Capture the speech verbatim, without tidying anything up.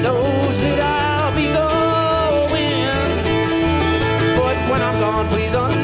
knows that I'll be going. But when I'm gone, please understand.